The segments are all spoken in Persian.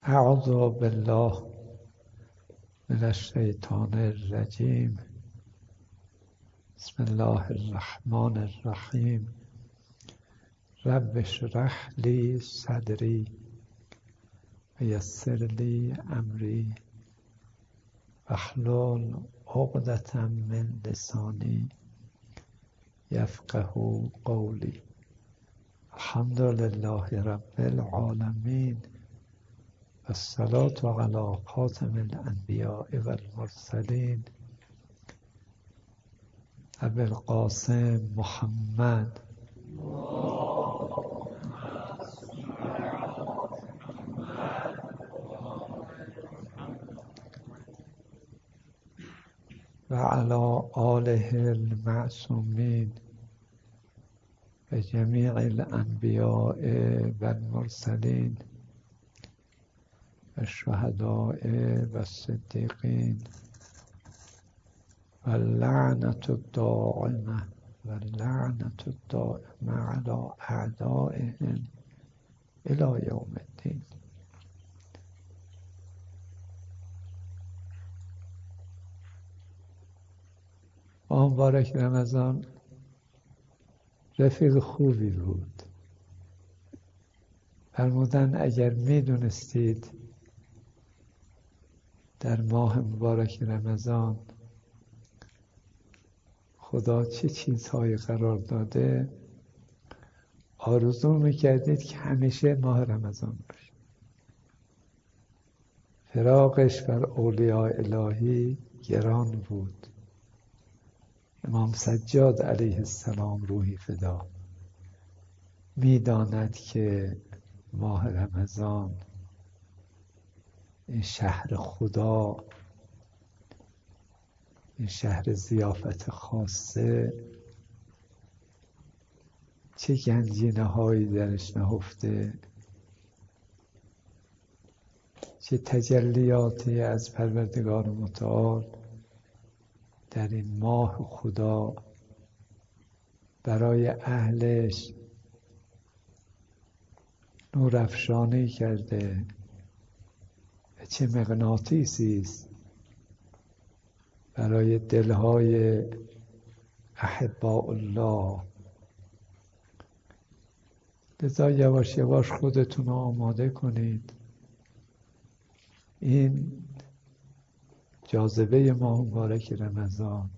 اعوذ بالله من الشیطان الرجیم. بسم الله الرحمن الرحیم. رب اشرح لی صدری و یسر لی امری واحلل عقدة من لسانی یفقهوا قولی. الحمد لله رب العالمین الصلاة علی خاتم الانبیاء والمرسلین ابی القاسم محمد و علی آله المعصومین و جمیع الانبیاء والمرسلین و الشهداء والصدیقین و اللعنة الدائمة علی اعدائهم الی یوم الدین. ماه مبارک رمضان رفیق خوبی بود. فرمودن اگر میدونستید در ماه مبارک رمضان خدا چه چیزهایی قرار داده، آرزو میکردید که همیشه ماه رمضان باشه. فراقش بر اولیاء الهی گران بود. امام سجاد علیه السلام روحی فدا میداند که ماه رمضان این شهر خدا، این شهر ضیافت خاصه، چه گنجینه هایی درش نهفته، چه تجلیاتی از پروردگار متعال در این ماه خدا برای اهلش نورافشانی کرده و چه مغناطیسی است برای دلهای احباء الله. لذا یواش یواش خودتون رو آماده کنید. این جاذبه ماه مبارک رمضان،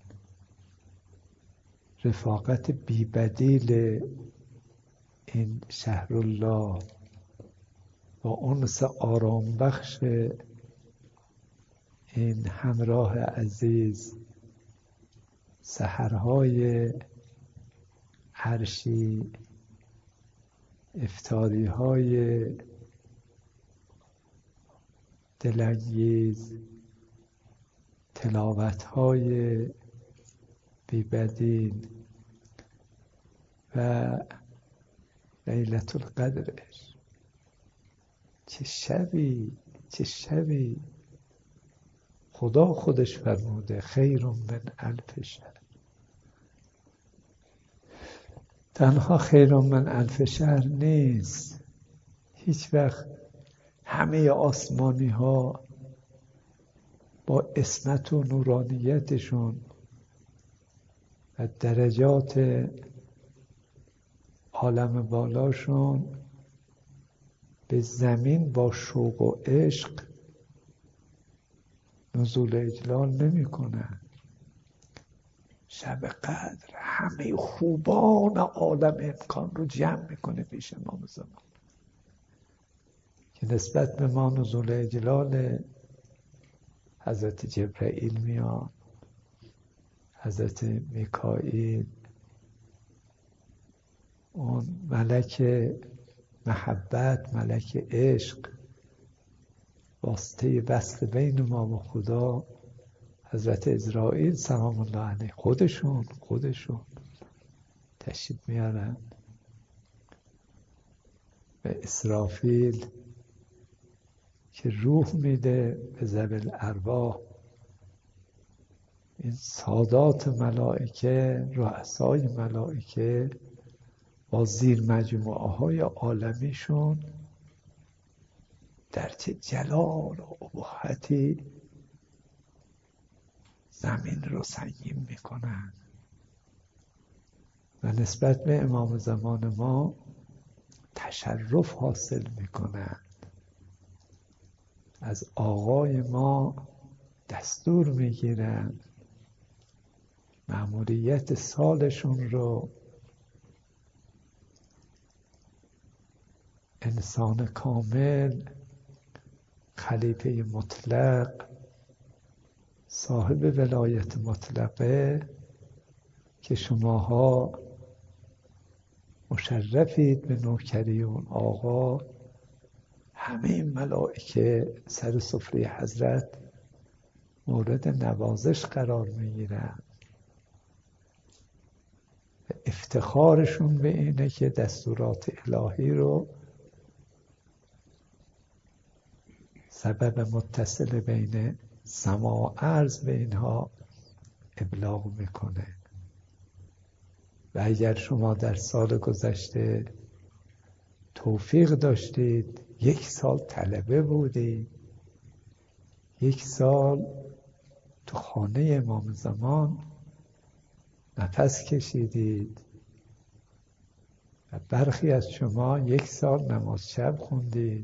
رفاقت بی‌بدیل این شهر الله با انس آرام بخش این همراه عزیز، سحرهای عرشی، افطاریهای دلانگیز، تلاوتهای بی‌بدیل و لیلة القدرش. چه شبی خدا خودش فرموده خیر من الف شهر. تنها خیر من الف شهر نیست، هیچ وقت همه آسمانی ها با عصمت و نورانیتشون و درجات عالم بالاشون به زمین با شوق و عشق نزول اجلال نمی کنن. شب قدر همه خوبان عالم امکان رو جمع میکنه پیش امام زمان که نسبت به ما نزول اجلال حضرت جبرائیل میاد، حضرت میکائیل، اون ملک محبت، ملک عشق، واسطه وصل بین ما و خدا، حضرت عزرائیل سلام الله علیه، خودشون تشریف میارن و اسرافیل که روح میده به ذوی الارواح. این سادات ملائکه، رؤسای ملائکه با زیر مجموعه های عالمیشون در چه جلال و ابهتی زمین رو سنگین میکنن و نسبت به امام زمان ما تشرف حاصل میکنن. از آقای ما دستور میگیرن مأموریت سالشون رو انسان کامل، خلیفه مطلق، صاحب ولایت مطلقه که شماها مشرفید به نوکری اون آقا، همه این ملائکه سر سفره حضرت مورد نوازش قرار میگیرن. افتخارشون به اینه که دستورات الهی رو سبب متصل بین سما و ارض به اینها ابلاغ میکنه. و اگر شما در سال گذشته توفیق داشتید 1 سال طلبه بودید، 1 سال تو خانه امام زمان نفس کشیدید و برخی از شما 1 سال نماز شب خوندید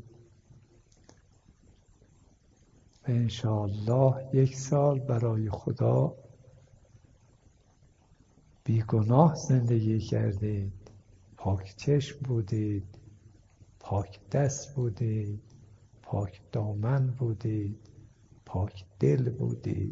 و انشاءالله 1 سال برای خدا بیگناه زندگی کردید، پاک چشم بودید، پاک دست بودید، پاک دامن بودید، پاک دل بودید،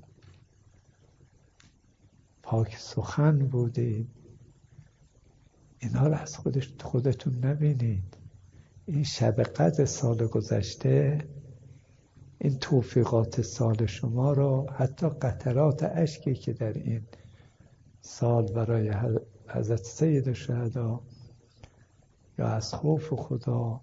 پاک سخن بودید. اینا رو از خودتون نبینید. این شب قدر سال گذشته، این توفیقات سال شما رو، حتی قطرات اشکی که در این سال برای حضرت سید الشهدا یا از خوف خدا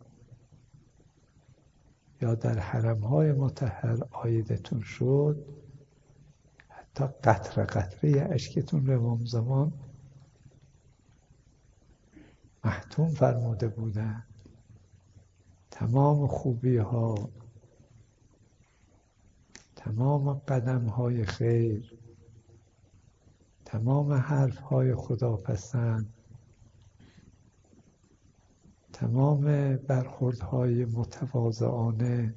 یا در حرمهای مطهر عایدتون شد، حتی قطره قطره اشکتون رو امام زمان محتوم فرموده بودن. تمام خوبی ها، تمام قدم های خیر، تمام حرف های خداپسند، تمام برخوردهای متواضعانه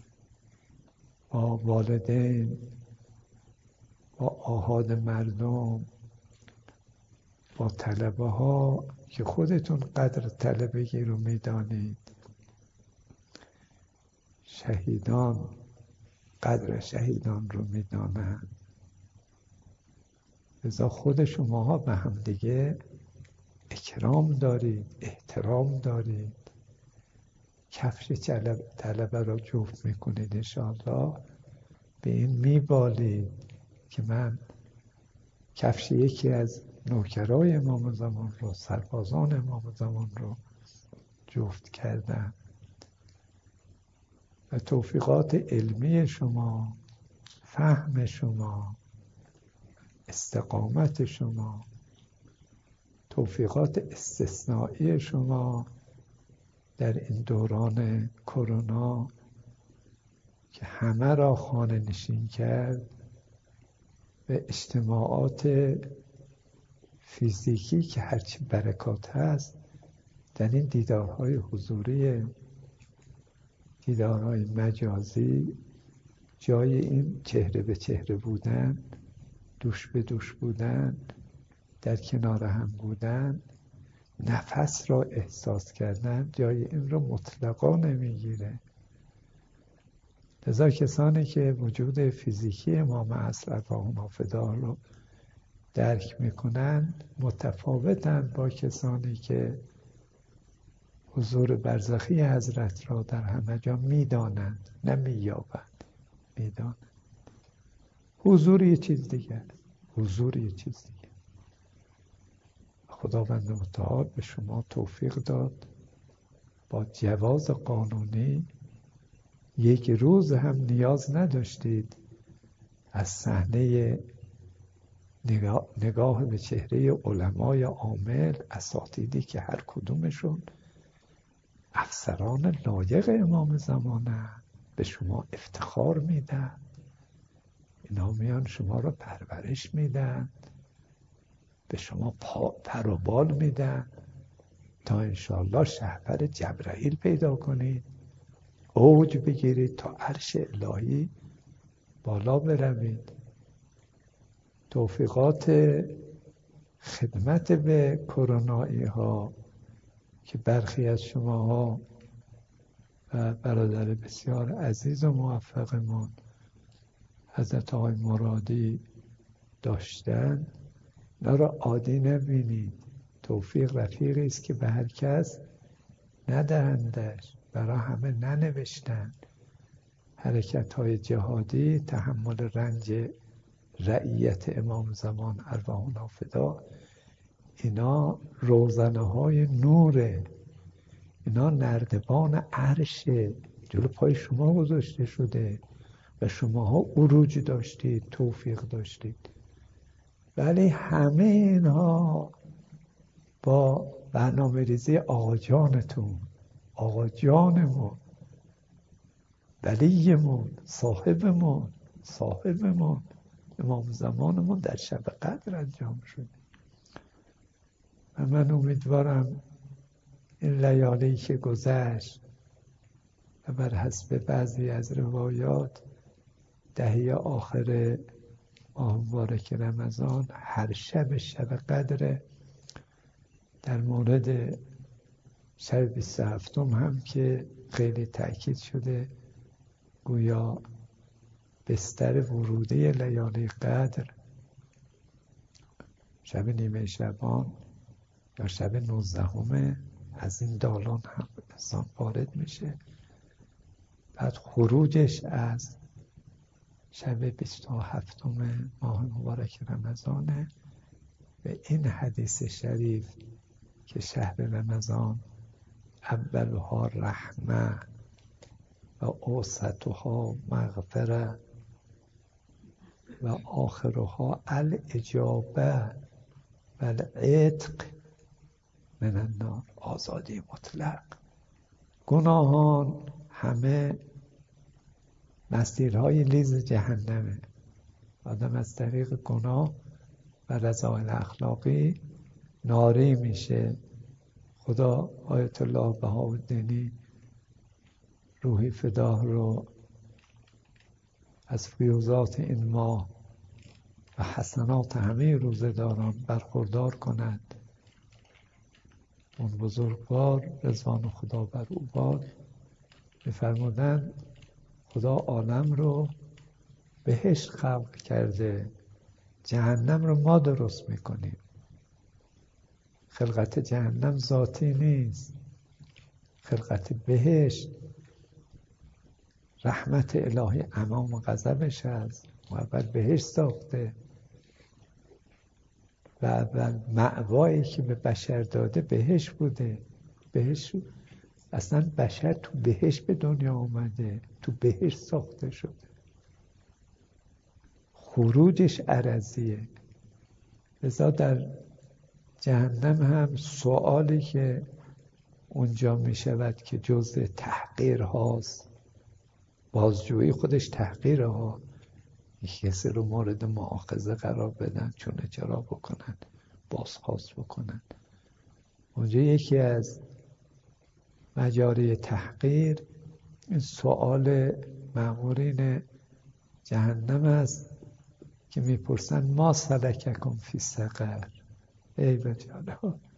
با والدین، با آحاد مردم، با طلبه ها که خودتون قدر طلبگی رو میدانید، شهیدان قدر شهیدان رو میدانند. لذا خود شماها به هم دیگه اکرام دارید، احترام دارید. کفش طلبه را جفت میکنید انشاءالله، به این میبالید که من کفش یکی از نوکرای امام زمان رو، سربازان امام زمان رو جفت کردم. و توفیقات علمی شما، فهم شما، استقامت شما، توفیقات استثنایی شما در این دوران کرونا که همه را خانه نشین کرد و اجتماعات فیزیکی که هرچی برکات هست در این دیدارهای حضوری، دیدارهای مجازی، جای این چهره به چهره بودن، دوش به دوش بودن، در کنار هم بودن، نفس را احساس کردن، جای این رو مطلقا نمیگیره. لذا کسانی که وجود فیزیکی امام اصل ارواحنا فداء رو درک میکنن متفاوتن با کسانی که حضور برزخی حضرت را در همه جا میدانند، نه مییابند، میدانند. حضور یه چیز دیگه، حضور یه چیز دیگه. خداوند متعال به شما توفیق داد با جواز قانونی 1 روز هم نیاز نداشتید از صحنه نگاه به چهره علمای عامل، اساتیدی که هر کدومشون افسران لایق امام زمانه، به شما افتخار میدن، اینا میان شما رو پرورش میدن، به شما پر و بال میدن تا انشاءالله شهپر جبرائیل پیدا کنید، اوج بگیرید تا عرش الهی بالا بروید. توفیقات خدمت به کرونایی ها که برخی از شماها و برادر بسیار عزیز و موفقمون حضرت آقای مرادی داشتن، اینا را عادی نبینید. توفیق رفیقی است که به هر کس ندهندش، برای همه ننوشتن. حرکت‌های جهادی، تحمل رنج رعیت امام زمان ارواحنا فدا، اینا روزنه‌های نوره، اینا نردبان عرش جلو پای شما گذاشته شده و شماها عروج داشتید، توفیق داشتید. ولی همه اینها با برنامه ریزی آقا جانتون، آقا جانمون، ولیمون، صاحبمون امام زمانمون در شب قدر انجام شده. و من امیدوارم این لیالی که گذشت و بر حسب بعضی از روایات دهه آخر ماه مبارک رمضان هر شب قدر، در مورد شب 27 هم که خیلی تأکید شده گویا بستر وروده لیالی قدر شب نیمه شبان یا شب 19 از این دالان هم انسان وارد میشه. بعد خروجش از شب 27 ماه مبارک رمضانه. و این حدیث شریف که شهر رمضان اولها رحمه و اوسطها مغفره و آخرها الاجابه و العتق من النار، آزادی مطلق. گناهان همه مسیرهای لیز جهنمه. آدم از طریق گناه و رذائل اخلاقی ناری میشه. خدا آیت الله بهاءالدینی روحی فداه رو از فیوزات این ماه و حسنات همه روزه‌داران برخوردار کند. اون بزرگوار رضوان خدا بر او باد می‌فرمودند خدا عالم رو بهشت خلق کرده، جهنم رو ما درست میکنیم. خلقت جهنم ذاتی نیست، خلقت بهشت رحمت الهی امام غضبش هست. و اول بهشت ساخته و اول مأوایی که به بشر داده بهشت بوده. بهشت اصلا بشر تو بهشت به دنیا اومده، تو بهشت ساخته شده. خروجش عرضیه. لذا در جهنم هم سوالی که اونجا می شود که جزء تحقیر هاست، بازجویی خودش تحقیره ها. یک کسی رو مورد مؤاخذه قرار بدن، چونه چرا بکنن، بازخواست بکنن. اونجا یکی از مجاری تحقیر این سوال مأمورین جهنم است که میپرسن ما سلککم فی سقر، ای بجاله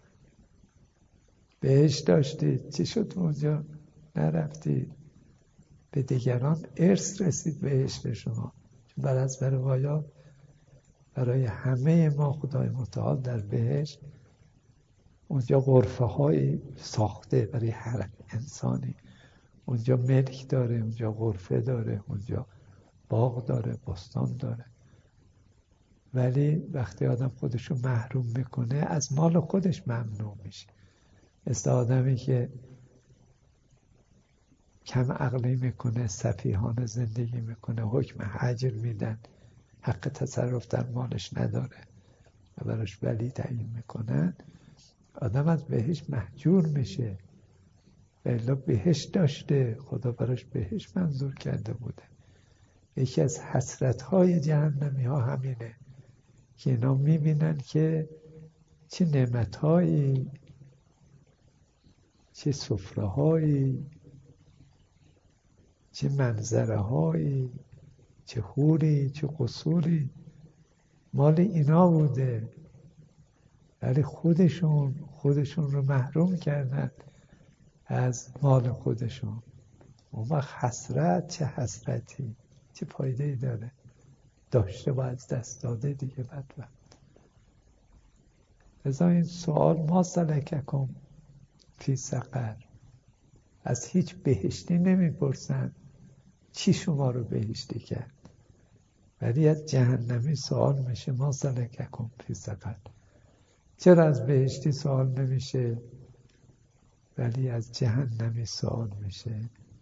بهشت داشتید چی شد اونجا نرفتید؟ به دیگران ارث رسید بهشت شما. چون بر از روایات برای همه ما خدای متعال در بهشت اونجا غرفه های ساخته برای هر انسانی. اونجا ملک داره، اونجا غرفه داره، اونجا باغ داره، بستان داره. ولی وقتی آدم خودشو محروم میکنه از مال خودش ممنوع میشه. مثل آدمی که کم عقلی میکنه، سفیهانه زندگی میکنه، حکم حجر میدن، حق تصرف در مالش نداره و براش ولی تعیین میکنن، آدم از بهش محجور میشه. و الا بهشت داشته، خدا براش بهشت منظور کرده بوده. یکی از حسرت‌های جهنمی ها همینه که اینا میبینن که چه نعمت‌هایی، چه سفره‌هایی، چه منظره‌هایی، چه حوری، چه قصوری مال اینا بوده، ولی خودشون رو محروم کردن از مال خودشون. اون وقت حسرت، چه حسرتی، چه فایده‌ای داره؟ داشته با از دست داده دیگه بدبخت. لذا این سوال ما سلککم فی سقر، از هیچ بهشتی نمیپرسن چی شما رو بهشتی کرد، ولی از جهنمی سوال میشه ما سلککم فی سقر. چرا از بهشتی سوال نمیشه ولی از جهنمی سوال میشه؟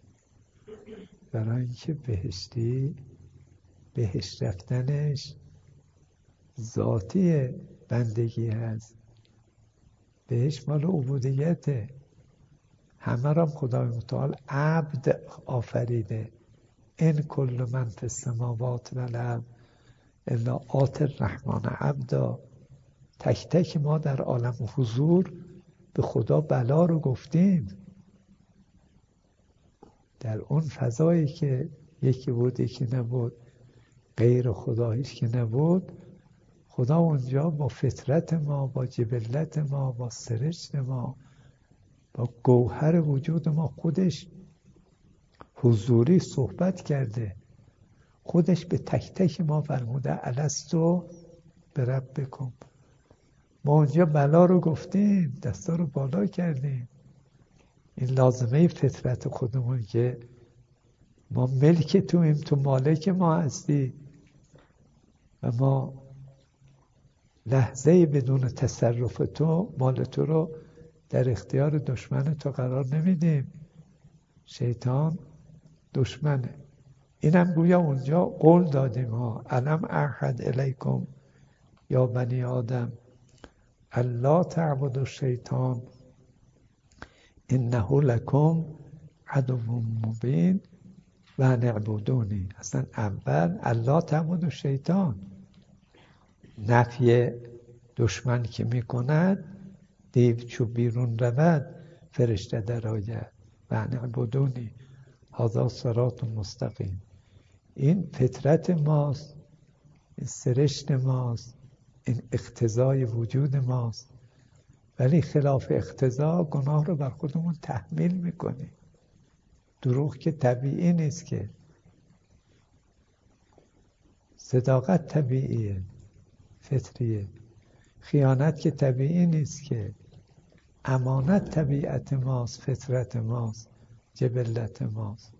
برای اینکه بهشتی بهشت رفتنش ذاتی بندگی هست، بهشت مال عبودیته. همه را خدای متعال عبد آفریده. ان کل من فی السماوات و الارض الا آتی الرحمن عبدا. تک تک ما در عالم حضور به خدا بلا رو گفتیم. در اون فضایی که یکی بود یکی نبود، غیر خدا هیچ که نبود، خدا اونجا با فطرت ما، با جبلت ما، با سرشت ما، با گوهر وجود ما خودش حضوری صحبت کرده. خودش به تک تک ما فرموده الستو بربکم. ما اونجا بلا رو گفتیم، دستا رو بالا کردیم. این لازمه فطرت خودمون که ما ملک تویم، تو مالک ما هستی و ما لحظه بدون تصرف تو، مال تو رو در اختیار دشمن تو قرار نمیدیم. شیطان دشمنه. اینم گویا اونجا قول دادیم ها، الم اعهد الیکم یا بنی آدم الا تعبدوا الشیطان انه لکم عدو مبین و ان اعبدونی. اصلا اول الا تعبدوا الشیطان، نفی دشمن که میکند، دیو چو بیرون رود فرشته در آید و ان اعبدونی هذا صراط مستقیم. این فطرت ماست، این سرشت ماست، این اقتضای وجود ماست، ولی خلاف اقتضا گناه رو بر خودمون تحمیل میکنیم. دروغ که طبیعی نیست که، صداقت طبیعیه، فطریه. خیانت که طبیعی نیست که، امانت طبیعت ماست، فطرت ماست، جبلت ماست.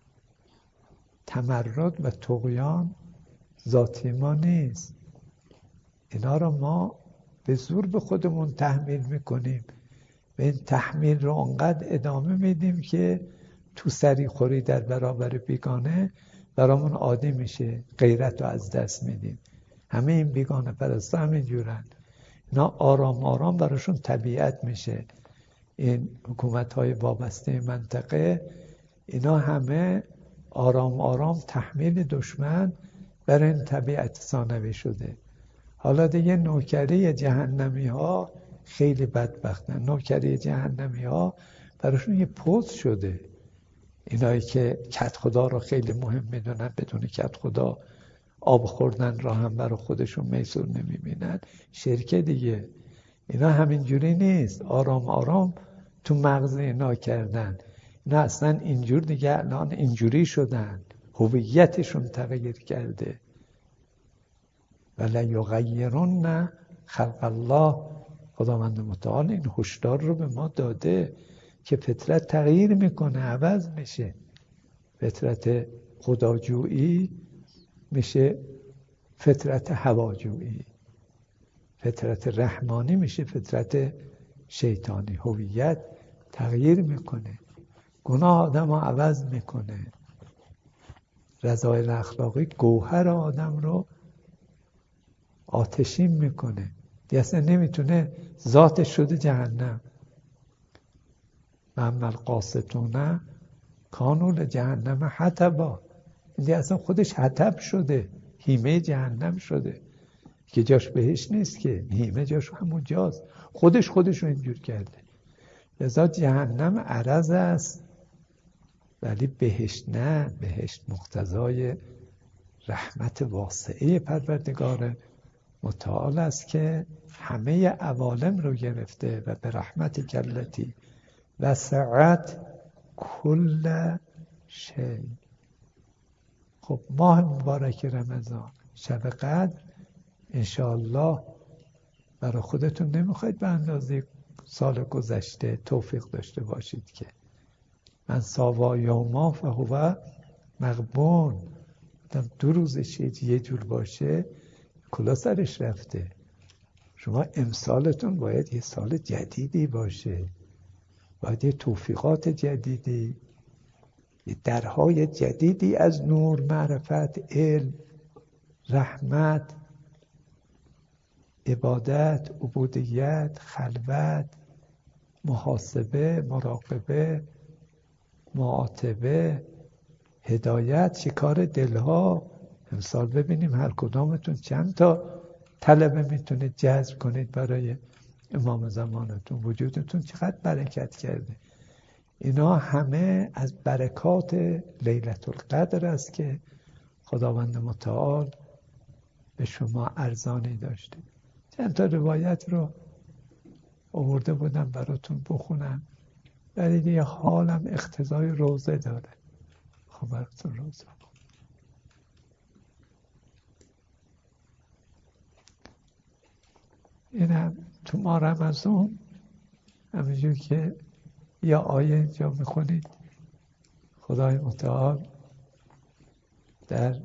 تمرد و طغیان ذاتی ما نیست. اینا رو ما به زور به خودمون تحمیل میکنیم و این تحمیل رو انقدر ادامه میدیم که تو سری خوری در برابر بیگانه برامون عادی میشه، غیرت رو از دست میدیم. همه این بیگانه پرستا همین جورن. اینا آرام آرام براشون طبیعت میشه. این حکومت های وابسته منطقه، اینا همه آرام آرام تحمیل دشمن برای این طبیعت ثانوی شده. حالا دیگه نوکری جهنمی ها خیلی بدبختن. نوکری جهنمی ها براشون یه پوز شده. اینایی که کت خدا رو خیلی مهم میدونن، بدون کت خدا آب خوردن را هم برای خودشون میسور نمیبینن. شرکه دیگه. اینا همینجوری نیست. آرام آرام تو مغز اینا کردن. اینا اصلا اینجور دیگه الان اینجوری شدن. هویتشون تغییر کرده. وَلَیُغَیِّرُنَّ خلق الله. خداوند متعال این هشدار رو به ما داده که فطرت تغییر میکنه، عوض میشه. فطرت خداجویی میشه فطرت هواجویی، فطرت رحمانی میشه فطرت شیطانی. هویت تغییر میکنه، گناه آدم رو عوض میکنه. رذایل اخلاقی گوهر آدم رو آتشین میکنه. دیگه اصلا نمیتونه، ذاتش شده جهنم. و اما القاسطون کانوا لجهنم حطبا. این اصلا خودش حطب شده، هیمه جهنم شده که جاش بهش نیست، که هیمه جاش همون جاست، خودش رو اینجور کرده. لذا جهنم عرض است ولی بهشت نه. بهشت مقتضای رحمت واسعه پروردگار متعال است که همه عوالم رو گرفته و به رحمت کلتی وسعت کل شی. خب ماه مبارک رمضان، شب قدر انشاءالله برای خودتون نمیخواید به اندازه سال گذشته توفیق داشته باشید که من ساوا یوما فهو مغبون، 2 روزش یه جور باشه کلا سرش رفته. شما امسالتون باید یه سال جدیدی باشه، باید یه توفیقات جدیدی، یه درهای جدیدی از نور، معرفت، علم، رحمت، عبادت، عبودیت، خلوت، محاسبه، مراقبه، معاتبه، هدایت، شکار دلها. امسال ببینیم هر کدامتون چند تا طلبه میتونه جذب کنید برای امام زمانتون. وجودتون چقدر برکت کرده. اینا همه از برکات لیلة القدر است که خداوند متعال به شما ارزانی داشته. چند تا روایت رو آورده بودم براتون بخونم، ولی دیگه حالم اقتضای روزه داره. خب براتون روزه اینم تو ماه رمضان همینجور که یا آیه اینجا میخونید، خدای متعال در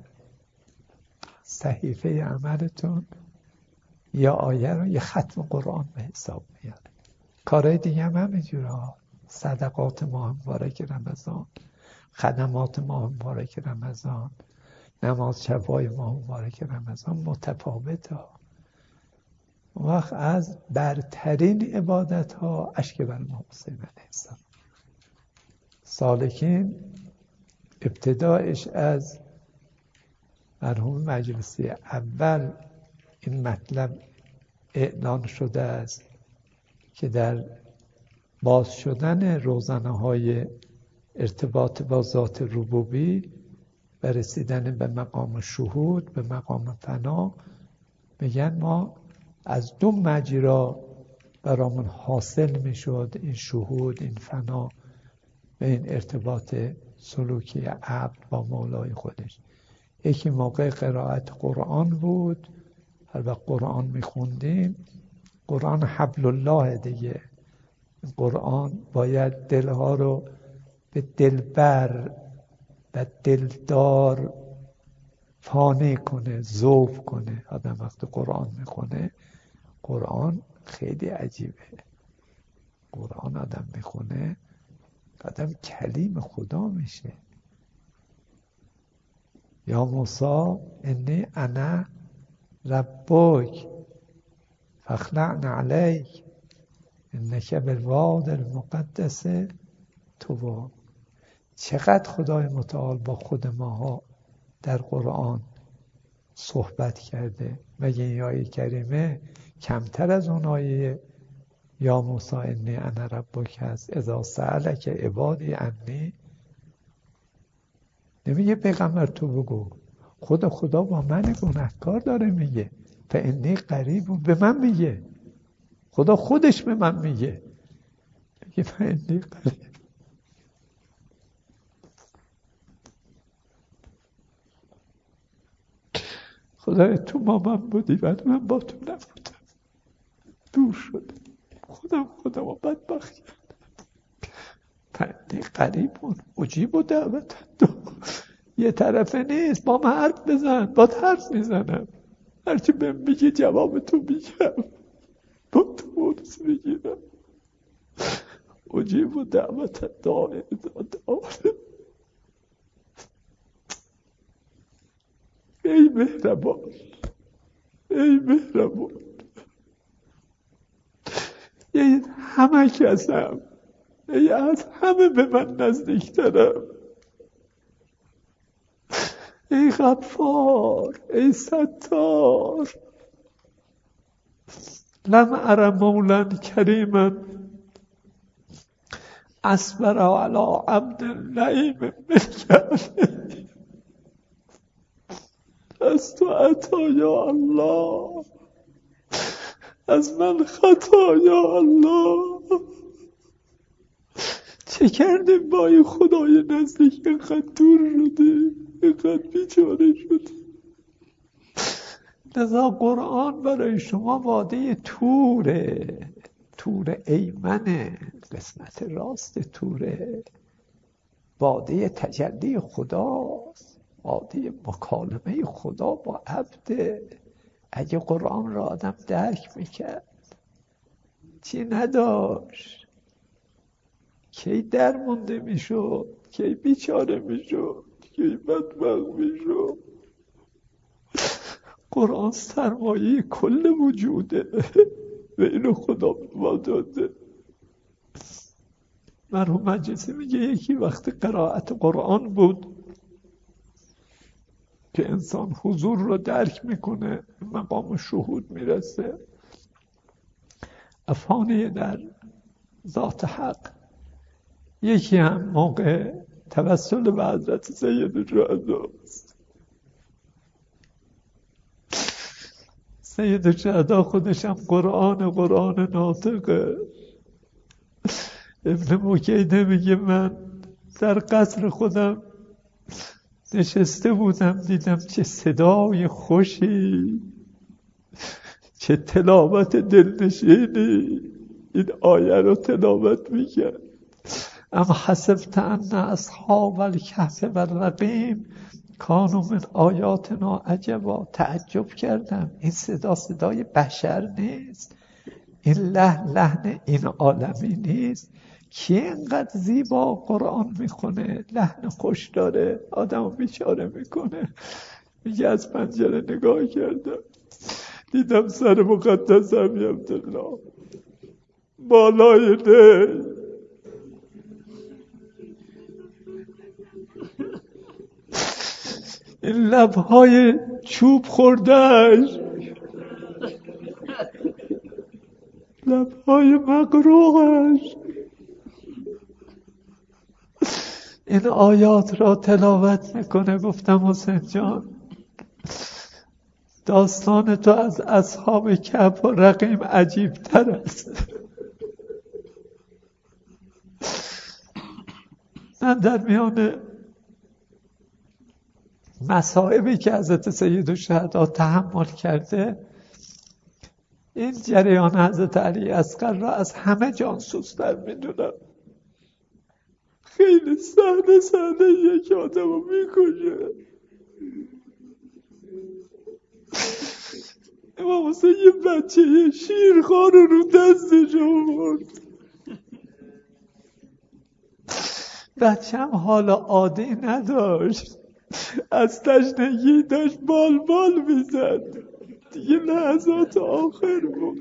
صحیفه عملتون یا آیه رو یه ختم قرآن به حساب میاره. کارهای دیگه هم همینجوره ها، صدقات ماه مبارک رمضان، خدمات ماه مبارک رمضان، نماز شبای ماه مبارک رمضان متفاوته ها. وقت از برترین عبادت ها اشک بر امام حسین علیه السلام. سالکین ابتدایش از مرحوم مجلسی اول این مطلب اعلان شده است که در باز شدن روزنه های ارتباط با ذات ربوبی و رسیدن به مقام شهود، به مقام فنا، میگن ما از 2 مجرا برامون حاصل میشد این شهود، این فنا و این ارتباط سلوکی عبد با مولای خودش. یکی موقع قرائت قرآن بود، هر وقت قرآن میخوندیم، قرآن حبل الله دیگه، قرآن باید دلها رو به دلبر و دلدار فانه کنه، ذوب کنه. آدم وقتی قرآن میخونه، قرآن خیلی عجیبه. قرآن آدم میخونه، آدم کلیم خدا میشه. یا موسی انی انا ربک فاخلع علیک انک بالوادی المقدس طوی. چقدر خدای متعال با خود ماها در قرآن صحبت کرده. مگه این آیه کریمه کمتر از اون آیه یا موسی انی انا ربک هست؟ اذا سألک عبادی عنی، نمیگه پیغمبر تو بگو، خدا با من گناهکار داره میگه فانی قریب، به من میگه، خدا خودش به من میگه فانی قریب. خدای تو با من بودی ولی من با تو نبودم، دور شده، خودم رو بدبخت کردم. فانی قریبون اجیب دعوت یه طرفه نیست، با من حرف بزن، با حرف میزنم، هرچی بهم میگه جواب تو میگم، با تو بونس میگیرم. اجیب دعوت داعی اذا دعان. ای مهربان، ای مهربان، یه همه کسم ای از همه به من نزدیکترم، ای غفار، ای ستار. لم ار مولا کریما اصبر علی عبد لئیم بالکعبه از تو عطایا الله، از من خطایا الله. چه کردیم با این خدای نزدیک اینقدر دور شدیم، اینقدر بیچاره شدیم. لذا قرآن برای شما واده توره، تور ایمنه، قسمت راست توره، واده تجلی خداست، واده مکالمه خدا با عبده. اگه قرآن را آدم درک میکرد چی نداشت، کی درمونده میشد، کی بیچاره میشد، کی بدبخت میشد. قرآن سرمایه کل وجوده و اینو خدا به ما داده. مرحوم مجلسی میگه یکی وقت قرائت قرآن بود که انسان حضور رو درک میکنه، مقام شهود میرسه، افانه در ذات حق. یکی هم موقع توسل به حضرت سید الشهداست. سید الشهدا خودش هم قرآن ناطقه. ابن مکیده میگه من در قصر خودم نشسته بودم، دیدم چه صدای خوشی، چه تلاوت دلنشینی این آیه رو تلاوت میکرد. اما حسبت ان اصحاب الکهف والرقیم کانوا من آیاتنا عجبا. تعجب کردم این صدا صدای بشر نیست، این لحن این عالمی نیست. کی اینقدر زیبا قرآن میخونه، لحن خوش داره، آدمو بیچاره میکنه. میگه از پنجره نگاه کردم دیدم سر مقدس عمی عبدالله بالای دی این لبهای چوب خوردهش، لبهای مقروقش این آیات را تلاوت میکنه. گفتم حسین جان داستان تو از اصحاب کهف و رقیم عجیب تر است. من در میان مصائبی که حضرت سید الشهدا تحمل کرده این جریان حضرت علی اصغر را از همه جانسوزتر میدونم. خیلی سهله یک آدم رو میکشه. امام حسین یه بچه شیرخوار رو دستش آورد. بچه هم حالا عادی نداشت، از تشنگی داشت بال میزد. دیگه لحظات آخر بود.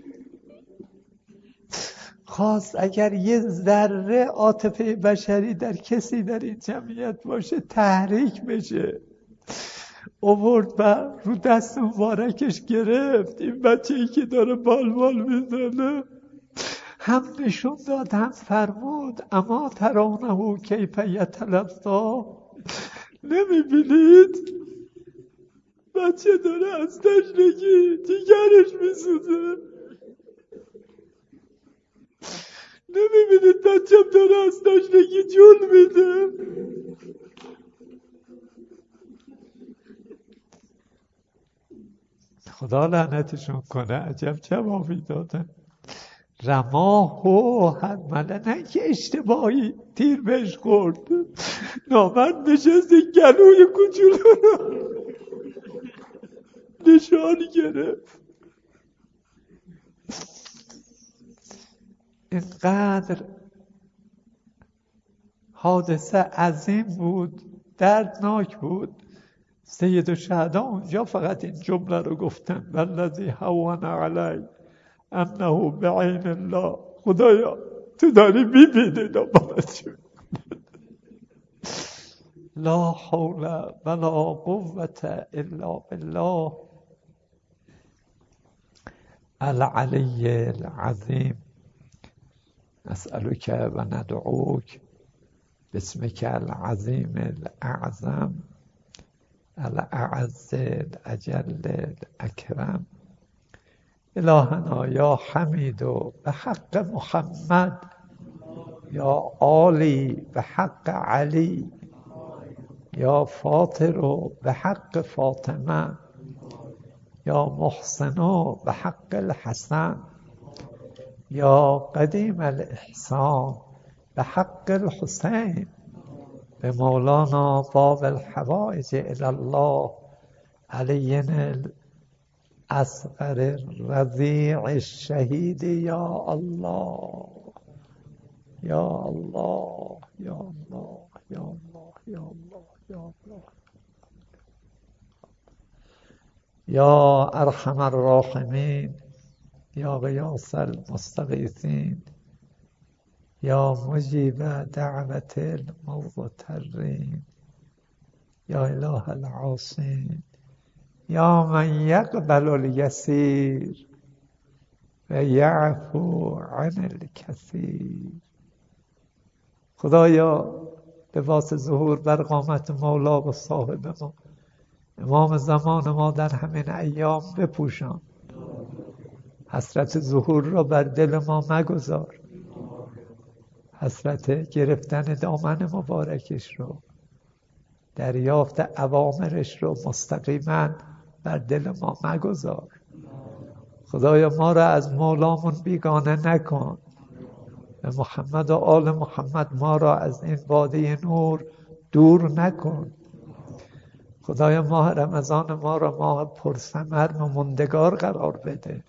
خواست اگر یه ذره عاطفه بشری در کسی در این جمعیت باشه تحریک بشه. آورد و رو دست مبارکش گرفت. این بچه‌ای که داره بال میزنه هم نشون داد هم فرمود اما ترونه کیف یتلظی. نمیبینید بچه داره از تشنگی جیگرش میسوزه. نمیبینید بچه‌م داره از تشنگی جون میده. خدا لعنتشون کنه. عجب جوابی دادن. رماه و حرمله، نه که اشتباهی تیر بهش خورد، نامرد نشست گلوی کوچولو رو نشان گرفت. اینقدر حادثه عظیم بود، دردناک بود. سید الشهدا اونجا فقط این جمله رو گفتن والذی هون علی انه بعین الله. خدایا تو داری میبینی دنبالت. لا حول ولا قوة الا بالله العلی العظیم. نسألك و ندعوک باسمك العظیم الاعظم الاعز الاجل الاکرم. الهنا یا حمید به حق محمد، یا عالی به حق علی، یا فاطر به حق فاطمه، یا محسن به حق الحسن، یا قدیم الاحسان به حق الحسین، به مولانا باب الحوائج الی الله علی الاصغر الرضیع الشهید. یا الله یا الله یا الله یا الله یا الله یا الله یا ارحم الراحمین، یا غیاث المستغیثین، یا مجیب دعوت المضطرین، یا اله العاصین، یا من یقبل الیسیر و یعفو عن الکثیر. خدایا لباس ظهور بر قامت مولا و صاحب ما امام زمان ما در همین ایام بپوشان. حسرت ظهور را بر دل ما مگذار، حسرت گرفتن دامن مبارکش رو، دریافت اوامرش رو مستقیما بر دل ما مگذار. خدایا ما را از مولامون بیگانه نکن، به محمد و آل محمد ما را از این باده نور دور نکن. خدایا ماه رمضان ما را ماه پرثمر و ماندگار قرار بده.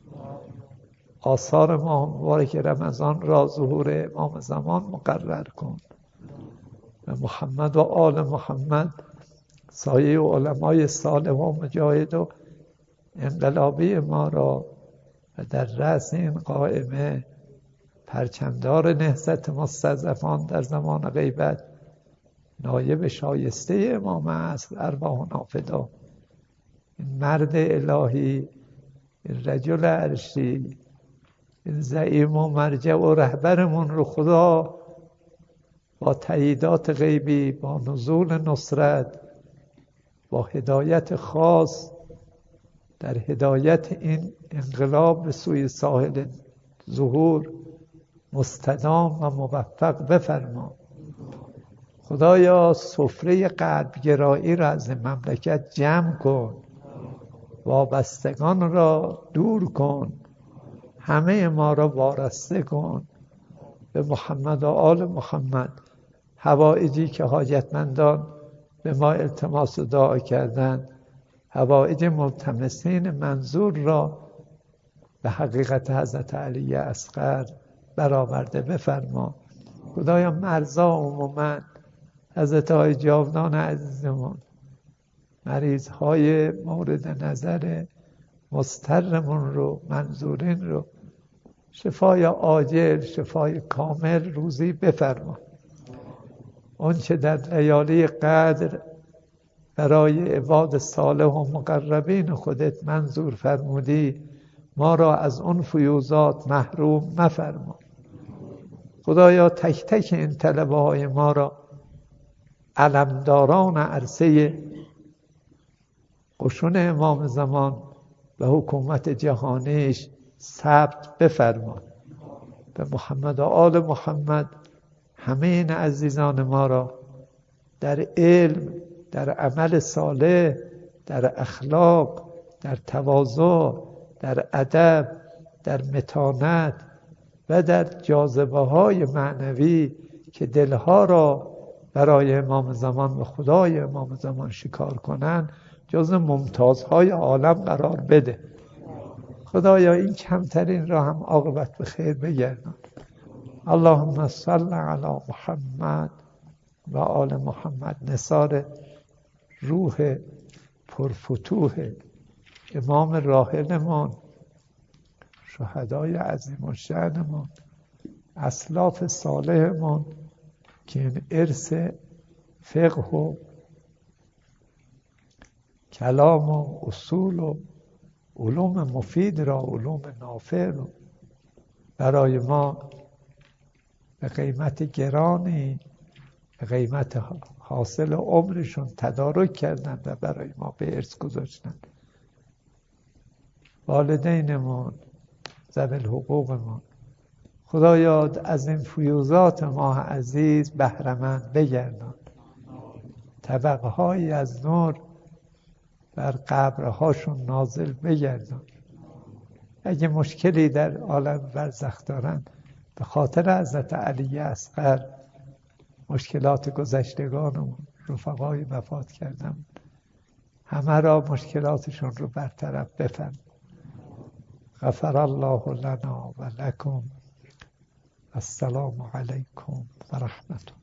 آثار ماه مبارک رمضان را ظهور امام زمان مقرر کن. به محمد و آل محمد سایه و علمای صالح و مجاهد و انقلابی ما را و در رأس این قائمه پرچمدار نهضت مستضعفان در زمان غیبت، نایب شایسته امام است ارواحنا فدا، این مرد الهی، این رجل عرشی، این زعیم و مرجع و رهبرمون رو خدا با تاییدات غیبی، با نزول نصرت، با هدایت خاص در هدایت این انقلاب به سوی ساحل ظهور مستدام و موفق بفرما. خدایا سفره غربگرایی را از مملکت جمع کن، وابستگان را دور کن، همه ما را وارسته کن. به محمد و آل محمد حوائجی که حاجتمندان به ما التماس و دعا کردند، حوائج ملتمسین منظور را به حقیقت حضرت علی اصغر برآورده بفرما. خدایا مرزا عموما حضرت های جاودان عزیزمون، مریض های مورد نظر مضطرمون رو، منظورین رو شفای عاجل، شفای کامل روزی بفرما. اون چه در لیالی قدر برای عباد صالح و مقربین خودت منظور فرمودی، ما را از اون فیوزات محروم مفرما. خدایا تک تک این طلبه های ما را علمداران عرصه قشون امام زمان و حکومت جهانیش ثبت بفرما. به محمد و آل محمد همه این عزیزان ما را در علم، در عمل صالح، در اخلاق، در تواضع، در ادب، در متانت و در جاذبه های معنوی که دلها را برای امام زمان و خدای امام زمان شکار کنند جز ممتازهای عالم قرار بده. خدایا این کمترین را هم عاقبت به خیر بگردان. اللهم صل علی محمد و آل محمد. نثار روح پرفتوح امام راحلمان، شهدای عظیم الشأنمان اسلاف صالحمون که این ارث فقه و کلام و اصول و علوم مفید را، علوم نافع را برای ما به قیمت گرانی، به قیمت حاصل عمرشون تدارک کردن و برای ما به ارث گذاشتن. والدینمون، ذوی الحقوقمون، خدایا از این فیوزات ماه عزیز بهره‌مند بگردان، طبقه هایی از نور بر قبرهاشون نازل بگردان. اگه مشکلی در عالم برزخ دارن، به خاطر حضرت علی اصغر مشکلات گذشتگانمون، رفقای وفات کردن، همه را مشکلاتشون رو برطرف بفرما. غفر الله لنا و لکم. السلام علیکم و رحمت الله.